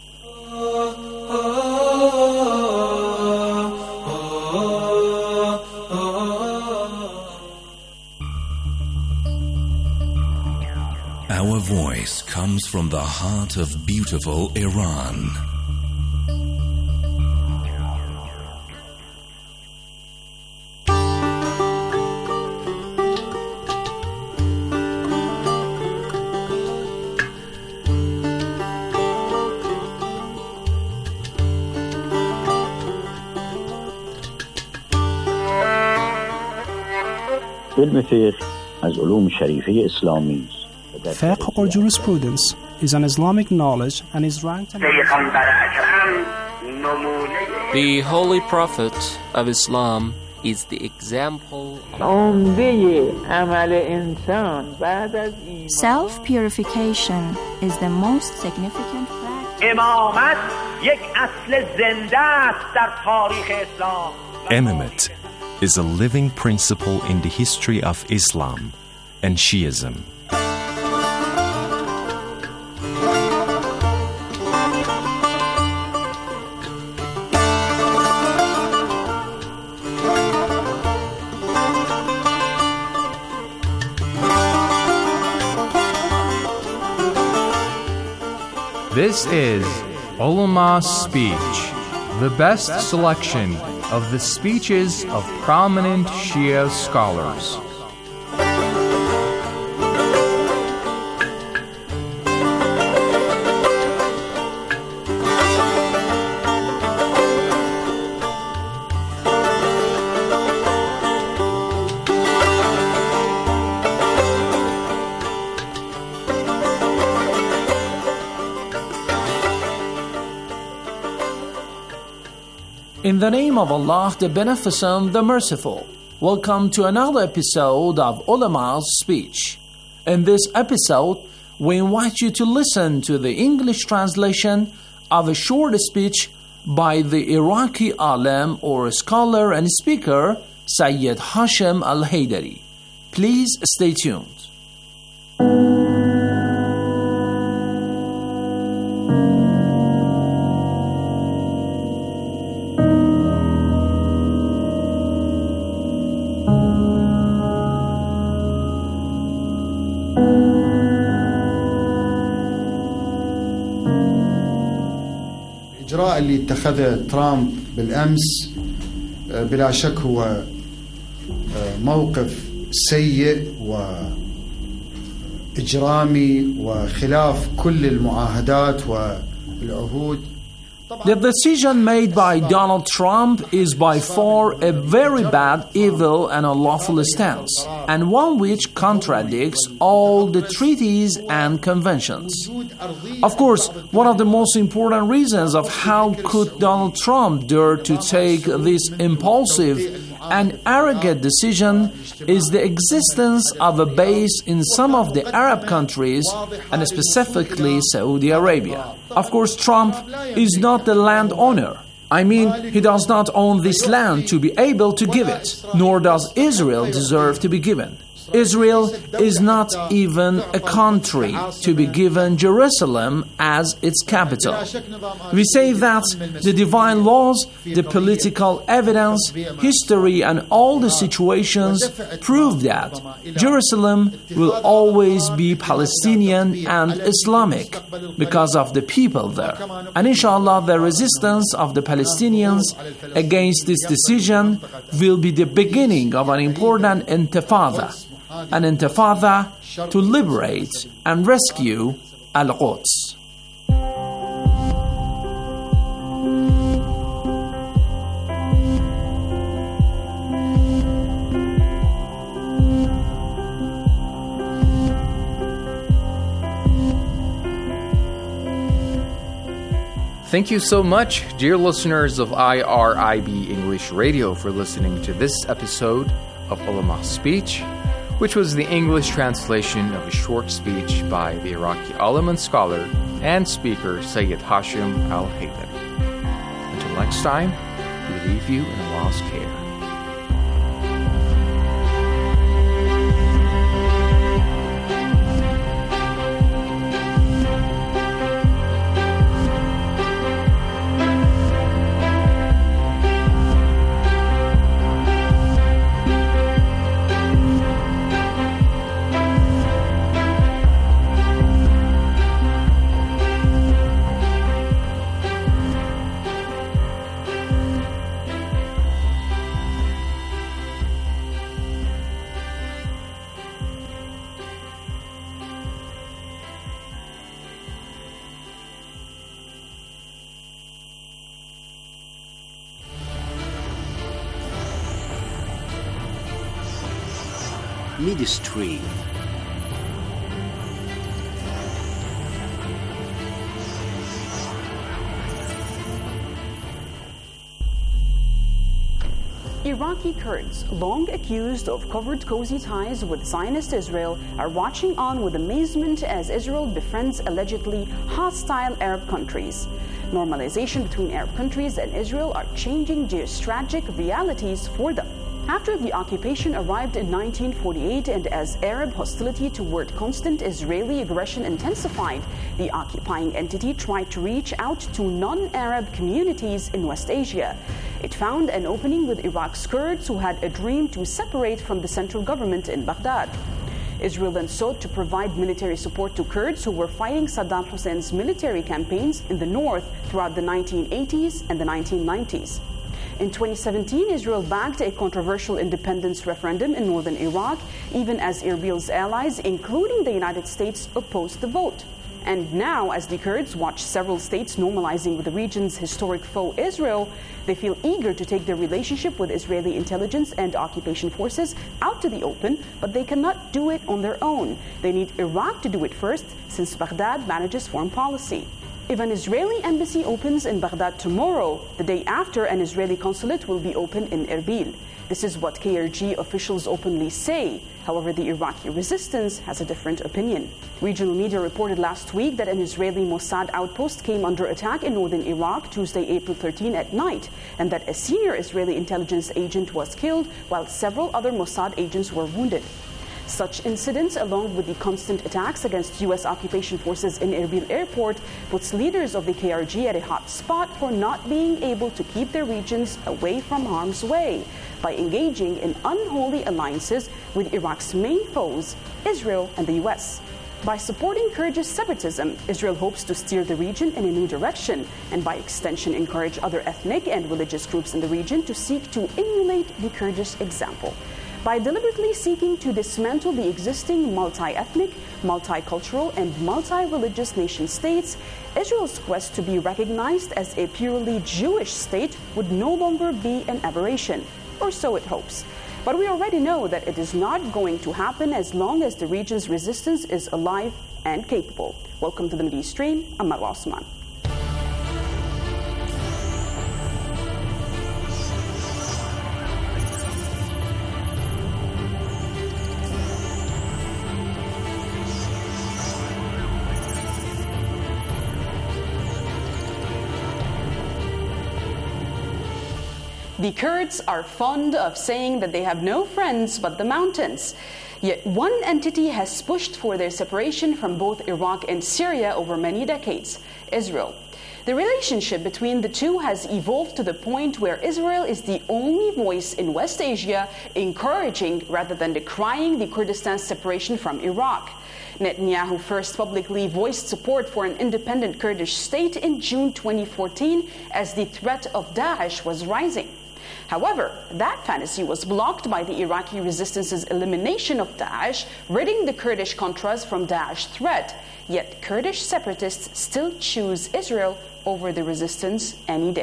Our voice comes from the heart of beautiful Iran. Fiqh or jurisprudence is an Islamic knowledge and is ranked. The Holy Prophet of Islam is the example of self-purification is the most significant Imamate is a living principle in the history of Islam and Shiism. This is Ulama's Speech, the best selection of the speeches of prominent Shia scholars. In the name of Allah, the Beneficent, the Merciful, welcome to another episode of Ulama's Speech. In this episode, we invite you to listen to the English translation of a short speech by the Iraqi alim or scholar and speaker Sayyid Hashim Al-Haydari. Please stay tuned. الإجراء اللي اتخذه ترامب بالأمس بلا شك هو موقف سيء وإجرامي وخلاف كل المعاهدات والعهود. The decision made by Donald Trump is by far a very bad, evil, and unlawful stance, and one which contradicts all the treaties and conventions. Of course, one of the most important reasons of how could Donald Trump dare to take this impulsive and arrogant decision is the existence of a base in some of the Arab countries, and specifically Saudi Arabia. Of course, Trump is not the landowner. I mean, he does not own this land to be able to give it, nor does Israel deserve to be given. Israel is not even a country to be given Jerusalem as its capital. We say that the divine laws, the political evidence, history, and all the situations prove that Jerusalem will always be Palestinian and Islamic because of the people there. And inshallah, the resistance of the Palestinians against this decision will be the beginning of an important intifada. An intifada to liberate and rescue Al-Quds. Thank you so much, dear listeners of I R I B English Radio, for listening to this episode of Ulama Speech, which was the English translation of a short speech by the Iraqi alim and scholar and speaker Sayyid Hashim Al-Haythami. Until next time, we leave you in Allah's care. Midstream. Iraqi Kurds, long accused of covert cozy ties with Zionist Israel, are watching on with amazement as Israel befriends allegedly hostile Arab countries. Normalization between Arab countries and Israel are changing geostrategic realities for them. After the occupation arrived in nineteen forty-eight and as Arab hostility toward constant Israeli aggression intensified, the occupying entity tried to reach out to non-Arab communities in West Asia. It found an opening with Iraq's Kurds who had a dream to separate from the central government in Baghdad. Israel then sought to provide military support to Kurds who were fighting Saddam Hussein's military campaigns in the north throughout the nineteen eighties and the nineteen nineties. In twenty seventeen, Israel backed a controversial independence referendum in northern Iraq, even as Erbil's allies, including the United States, opposed the vote. And now, as the Kurds watch several states normalizing with the region's historic foe Israel, they feel eager to take their relationship with Israeli intelligence and occupation forces out to the open, but they cannot do it on their own. They need Iraq to do it first, since Baghdad manages foreign policy. If an Israeli embassy opens in Baghdad tomorrow, the day after an Israeli consulate will be open in Erbil. This is what K R G officials openly say. However, the Iraqi resistance has a different opinion. Regional media reported last week that an Israeli Mossad outpost came under attack in northern Iraq Tuesday, April thirteenth at night, and that a senior Israeli intelligence agent was killed while several other Mossad agents were wounded. Such incidents, along with the constant attacks against U S occupation forces in Erbil airport, puts leaders of the K R G at a hot spot for not being able to keep their regions away from harm's way by engaging in unholy alliances with Iraq's main foes, Israel and the U S. By supporting Kurdish separatism, Israel hopes to steer the region in a new direction and by extension encourage other ethnic and religious groups in the region to seek to emulate the Kurdish example. By deliberately seeking to dismantle the existing multi-ethnic, multicultural, and multi-religious nation states, Israel's quest to be recognized as a purely Jewish state would no longer be an aberration, or so it hopes. But we already know that it is not going to happen as long as the region's resistance is alive and capable. Welcome to the Middle East Stream. I'm Marwa Osman. The Kurds are fond of saying that they have no friends but the mountains. Yet one entity has pushed for their separation from both Iraq and Syria over many decades: Israel. The relationship between the two has evolved to the point where Israel is the only voice in West Asia encouraging rather than decrying the Kurdistan separation from Iraq. Netanyahu first publicly voiced support for an independent Kurdish state in June twenty fourteen as the threat of Daesh was rising. However, that fantasy was blocked by the Iraqi resistance's elimination of Daesh, ridding the Kurdish Contras from Daesh threat. Yet Kurdish separatists still choose Israel over the resistance any day.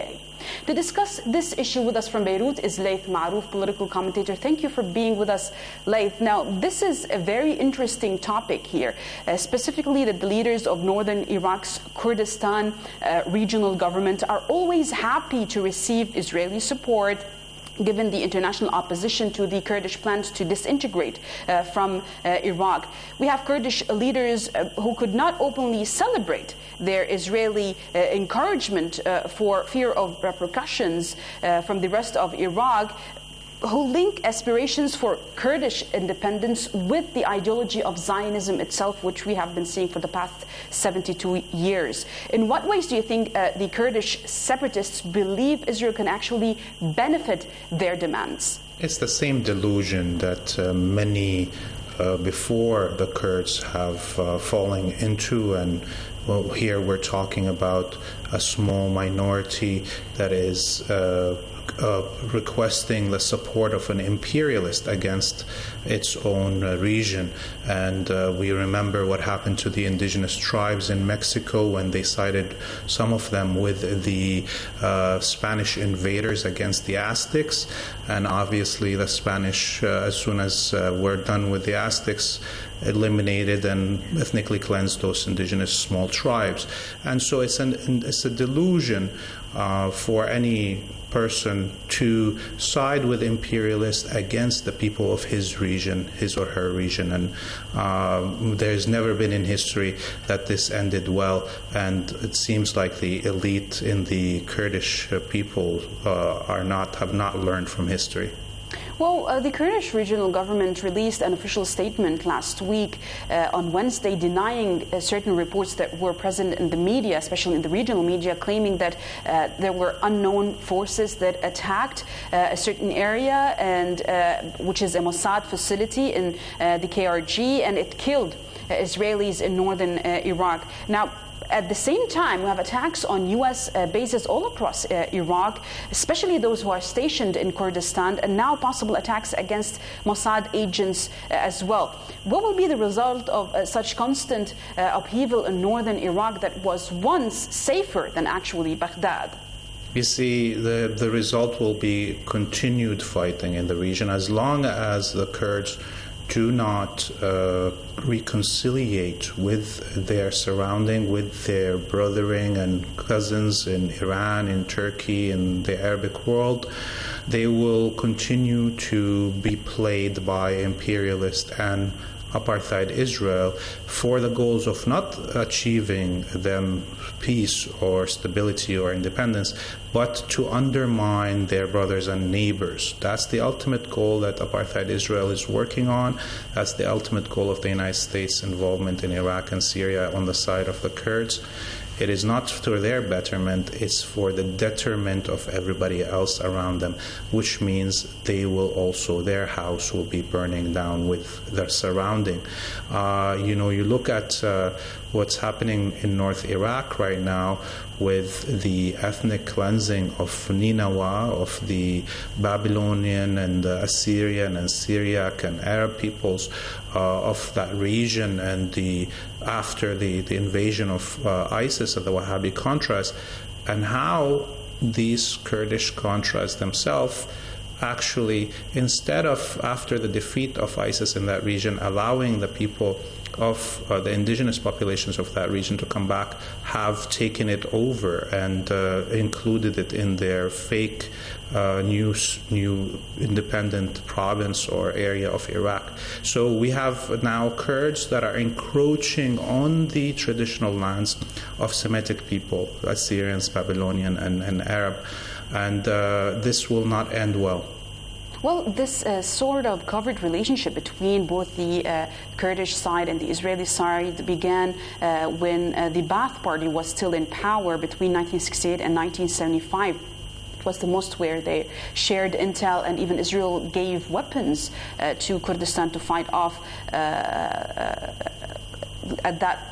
To discuss this issue with us from Beirut is Laith Marouf, political commentator. Thank you for being with us, Laith. Now, this is a very interesting topic here, uh, specifically that the leaders of northern Iraq's Kurdistan uh, regional government are always happy to receive Israeli support, given the international opposition to the Kurdish plans to disintegrate uh, from uh, Iraq. We have Kurdish leaders uh, who could not openly celebrate their Israeli uh, encouragement uh, for fear of repercussions uh, from the rest of Iraq, who link aspirations for Kurdish independence with the ideology of Zionism itself, which we have been seeing for the past seventy-two years. In what ways do you think uh, the Kurdish separatists believe Israel can actually benefit their demands? It's the same delusion that uh, many uh, before the Kurds have uh, fallen into, and well, here we're talking about a small minority that is uh, Uh, requesting the support of an imperialist against its own uh, region. And uh, we remember what happened to the indigenous tribes in Mexico when they sided, some of them, with the uh, Spanish invaders against the Aztecs. And obviously the Spanish, uh, as soon as uh, we're done with the Aztecs, eliminated and ethnically cleansed those indigenous small tribes. And so it's, an, it's a delusion uh, for any person to side with imperialists against the people of his region, his or her region. And uh, there's never been in history that this ended well, and it seems like the elite in the Kurdish uh, people uh, are not have not learned from history. Well, uh, the Kurdish regional government released an official statement last week uh, on Wednesday denying uh, certain reports that were present in the media, especially in the regional media, claiming that uh, there were unknown forces that attacked uh, a certain area, and uh, which is a Mossad facility in uh, the K R G, and it killed uh, Israelis in northern uh, Iraq. Now, at the same time, we have attacks on U S uh, bases all across uh, Iraq, especially those who are stationed in Kurdistan, and now possible attacks against Mossad agents uh, as well. What will be the result of uh, such constant uh, upheaval in northern Iraq that was once safer than actually Baghdad? You see, the, the result will be continued fighting in the region as long as the Kurds do not uh, reconciliate with their surrounding, with their brothering and cousins in Iran, in Turkey, in the Arabic world. They will continue to be played by imperialist and apartheid Israel for the goals of not achieving them peace or stability or independence, but to undermine their brothers and neighbors. That's the ultimate goal that apartheid Israel is working on. That's the ultimate goal of the United States' involvement in Iraq and Syria on the side of the Kurds. It is not for their betterment, it's for the detriment of everybody else around them, which means they will also, their house will be burning down with their surrounding. Uh, you know, you look at uh, what's happening in North Iraq right now with the ethnic cleansing of Ninawa, of the Babylonian and uh, Assyrian and Syriac and Arab peoples uh, of that region, and the after the, the invasion of uh, ISIS and the Wahhabi Contras, and how these Kurdish Contras themselves actually, instead of, after the defeat of ISIS in that region, allowing the people of uh, the indigenous populations of that region to come back, have taken it over and uh, included it in their fake uh, new, new independent province or area of Iraq. So we have now Kurds that are encroaching on the traditional lands of Semitic people, Assyrians, Babylonian, and, and Arab. And uh, this will not end well. Well, this uh, sort of covert relationship between both the uh, Kurdish side and the Israeli side began uh, when uh, the Ba'ath Party was still in power between nineteen sixty-eight and nineteen seventy-five. It was the most where they shared intel, and even Israel gave weapons uh, to Kurdistan to fight off uh, uh, at that uh,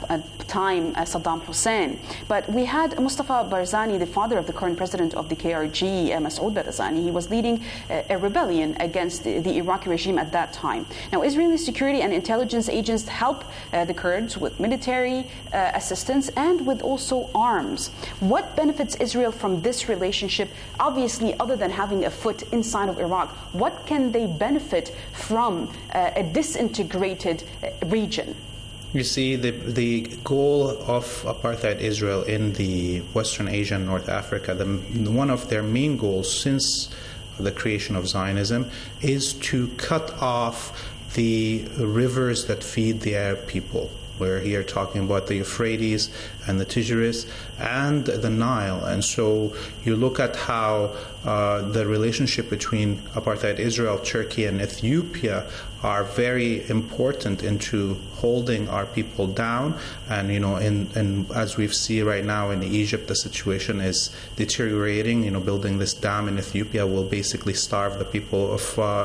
time uh, Saddam Hussein. But we had Mustafa Barzani, the father of the current president of the K R G, uh, Masoud Barzani. He was leading uh, a rebellion against the, the Iraqi regime at that time. Now, Israeli security and intelligence agents help uh, the Kurds with military uh, assistance and with also arms. What benefits Israel from this relationship? Obviously, other than having a foot inside of Iraq, what can they benefit from uh, a disintegrated uh, region? You see, the the goal of apartheid Israel in the Western Asia and North Africa, the, one of their main goals since the creation of Zionism is to cut off the rivers that feed the Arab people. We're here talking about the Euphrates and the Tigris and the Nile. And so you look at how uh, the relationship between apartheid Israel, Turkey, and Ethiopia are very important into holding our people down. And, you know, in, in, as we see right now in Egypt, the situation is deteriorating. You know, building this dam in Ethiopia will basically starve the people of uh,